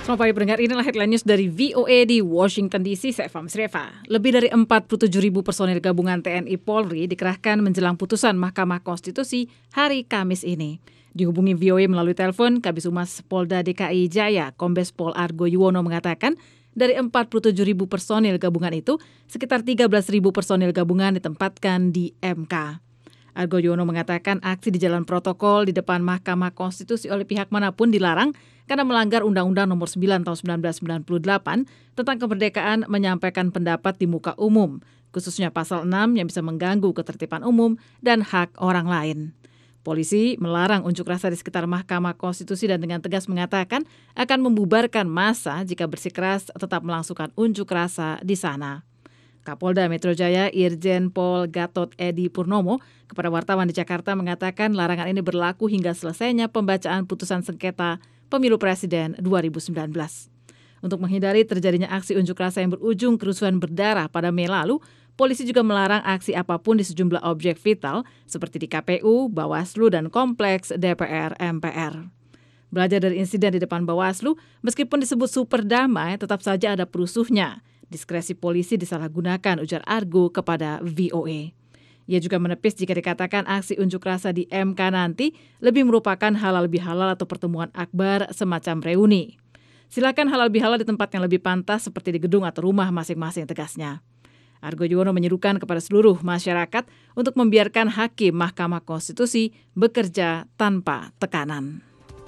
Selamat pagi pendengar, inilah headline news dari VOA di Washington DC, saya Eva Misreva. Lebih dari 47.000 personil gabungan TNI Polri dikerahkan menjelang putusan Mahkamah Konstitusi hari Kamis ini. Dihubungi VOA melalui telepon, Kabid Humas Polda DKI Jaya, Kombes Pol Argo Yuwono mengatakan, dari 47.000 personil gabungan itu, sekitar 13.000 personil gabungan ditempatkan di MK. Argo Yuwono mengatakan aksi di jalan protokol di depan Mahkamah Konstitusi oleh pihak manapun dilarang karena melanggar Undang-Undang Nomor 9 Tahun 1998 tentang kemerdekaan menyampaikan pendapat di muka umum, khususnya pasal 6 yang bisa mengganggu ketertiban umum dan hak orang lain. Polisi melarang unjuk rasa di sekitar Mahkamah Konstitusi dan dengan tegas mengatakan akan membubarkan massa jika bersikeras tetap melangsungkan unjuk rasa di sana. Kapolda Metro Jaya Irjen Pol Gatot Edi Purnomo kepada wartawan di Jakarta mengatakan larangan ini berlaku hingga selesainya pembacaan putusan sengketa Pemilu Presiden 2019. Untuk menghindari terjadinya aksi unjuk rasa yang berujung kerusuhan berdarah pada Mei lalu, polisi juga melarang aksi apapun di sejumlah objek vital seperti di KPU, Bawaslu, dan kompleks DPR MPR. Belajar dari insiden di depan Bawaslu, meskipun disebut super damai, tetap saja ada perusuhnya. Diskresi polisi disalahgunakan, ujar Argo kepada VOA. Ia juga menepis jika dikatakan aksi unjuk rasa di MK nanti lebih merupakan halal bihalal atau pertemuan akbar semacam reuni. Silakan halal bihalal di tempat yang lebih pantas seperti di gedung atau rumah masing-masing, tegasnya. Argo Yuwono menyerukan kepada seluruh masyarakat untuk membiarkan hakim Mahkamah Konstitusi bekerja tanpa tekanan.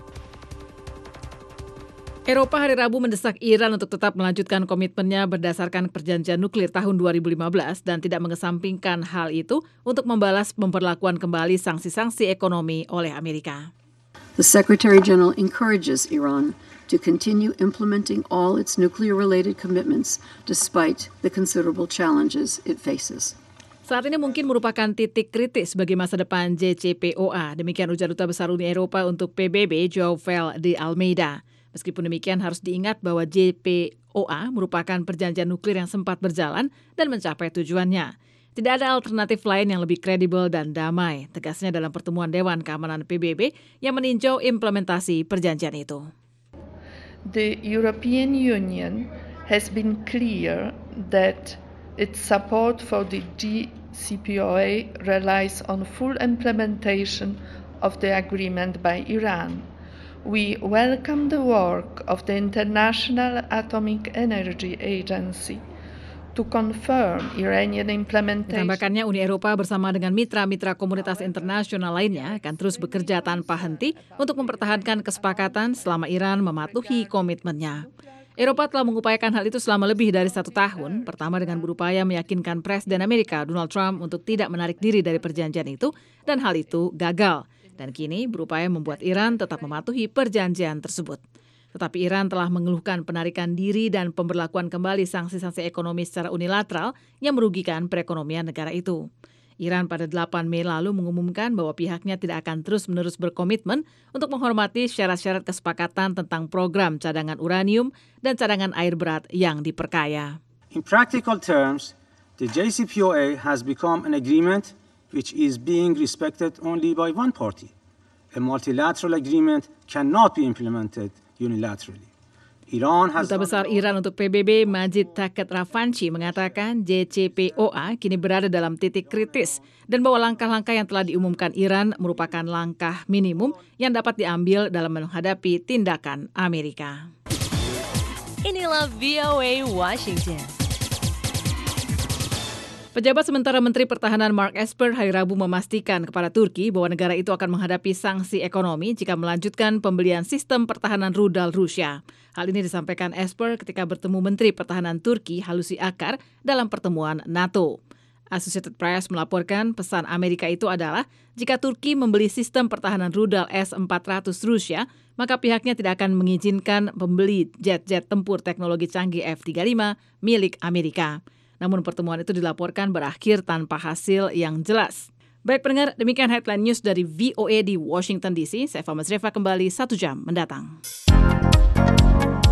Eropa hari Rabu mendesak Iran untuk tetap melanjutkan komitmennya berdasarkan perjanjian nuklir tahun 2015 dan tidak mengesampingkan hal itu untuk membalas pemberlakuan kembali sanksi-sanksi ekonomi oleh Amerika. The Secretary General encourages Iran to continue implementing all its nuclear-related commitments despite the considerable challenges it faces. Saat ini mungkin merupakan titik kritis bagi masa depan JCPOA, demikian ujar Duta Besar Uni Eropa untuk PBB João de Almeida. Meskipun demikian harus diingat bahwa JPOA merupakan perjanjian nuklir yang sempat berjalan dan mencapai tujuannya. Tidak ada alternatif lain yang lebih kredibel dan damai, tegasnya dalam pertemuan Dewan Keamanan PBB yang meninjau implementasi perjanjian itu. The European Union has been clear that its support for the JCPOA relies on full implementation of the agreement by Iran. We welcome the work of the International Atomic Energy Agency to confirm Iranian implementation. Ditambahkannya, Uni Eropa bersama dengan mitra-mitra komunitas internasional lainnya akan terus bekerja tanpa henti untuk mempertahankan kesepakatan selama Iran mematuhi komitmennya. Eropa telah mengupayakan hal itu selama lebih dari 1 tahun, pertama dengan berupaya meyakinkan Presiden Amerika Donald Trump untuk tidak menarik diri dari perjanjian itu, dan hal itu gagal. Dan kini berupaya membuat Iran tetap mematuhi perjanjian tersebut. Tetapi Iran telah mengeluhkan penarikan diri dan pemberlakuan kembali sanksi-sanksi ekonomi secara unilateral yang merugikan perekonomian negara itu. Iran pada 8 Mei lalu mengumumkan bahwa pihaknya tidak akan terus-menerus berkomitmen untuk menghormati syarat-syarat kesepakatan tentang program cadangan uranium dan cadangan air berat yang diperkaya. In practical terms, the JCPOA has become an agreement which is being respected only by one party. A multilateral agreement cannot be implemented unilaterally. Duta Besar Iran untuk PBB Majid Takht Ravanchi mengatakan JCPOA kini berada dalam titik kritis dan bahwa langkah-langkah yang telah diumumkan Iran merupakan langkah minimum yang dapat diambil dalam menghadapi tindakan Amerika. Inilah VOA Washington. Pejabat sementara Menteri Pertahanan Mark Esper hari Rabu memastikan kepada Turki bahwa negara itu akan menghadapi sanksi ekonomi jika melanjutkan pembelian sistem pertahanan rudal Rusia. Hal ini disampaikan Esper ketika bertemu Menteri Pertahanan Turki Hulusi Akar dalam pertemuan NATO. Associated Press melaporkan pesan Amerika itu adalah jika Turki membeli sistem pertahanan rudal S-400 Rusia, maka pihaknya tidak akan mengizinkan membeli jet-jet tempur teknologi canggih F-35 milik Amerika. Namun pertemuan itu dilaporkan berakhir tanpa hasil yang jelas. Baik pendengar, demikian headline news dari VOA di Washington DC. Saya Eva Misreva kembali 1 jam mendatang.